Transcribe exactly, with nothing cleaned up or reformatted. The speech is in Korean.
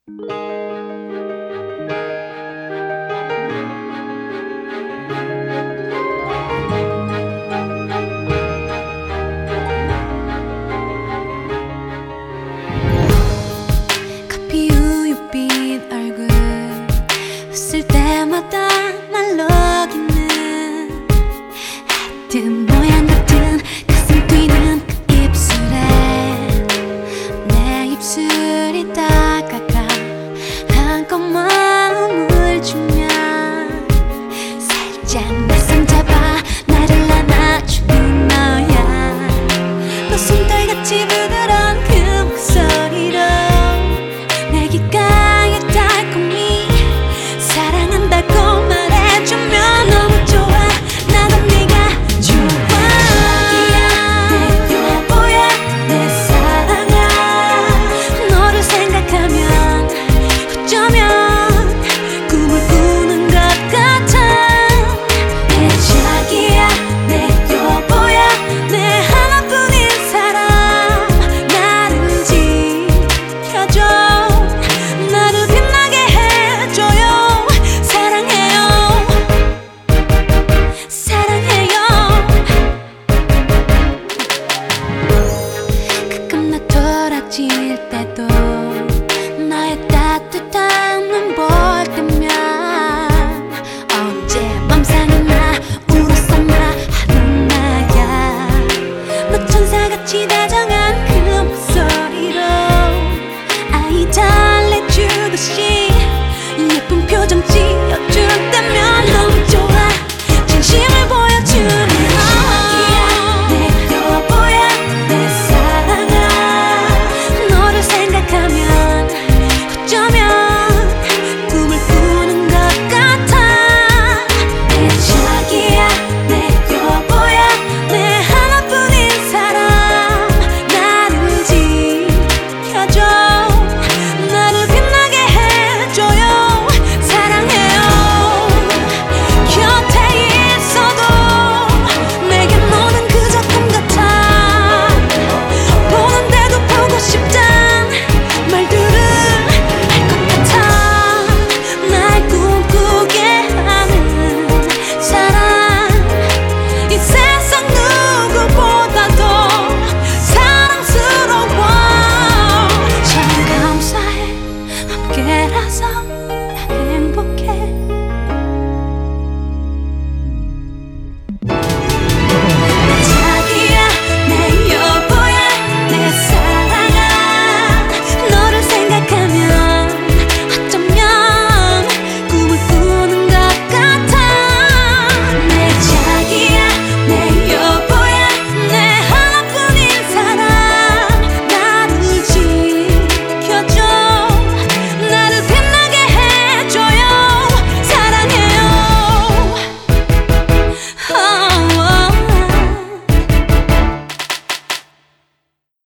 커피 우유빛 얼굴 웃을 때마다 날 녹이는 하여튼 모양 같은 가슴 뛰는 그 입술에 내 입술이 다가가 한껏 마음을 주면 살짝 내 손 잡아 나를 안아주는 너야. 또 솜털같이 부드러운 그 목소리로 내 귓가에 달콤히 사랑한다고 말해주면 너무 좋아. 나도 네가 좋아. 자기야 내 여보야 내 사랑아. 너를 생각하면 어쩌면 꿈을 꾸는 것 같아. 내 자기야 내 여보야 내 하나뿐인 사람. 나를 지켜줘 나를 빛나게 해줘요. 사랑해요 사랑해요. 가끔 나 돌아질 때도 너의 따뜻한 눈 볼 때면 언제 맘상이나 울었었나 하는 나야. 너 천사같이 다정한 그 목소리로 아이 달래주듯이 예쁜 표정 짓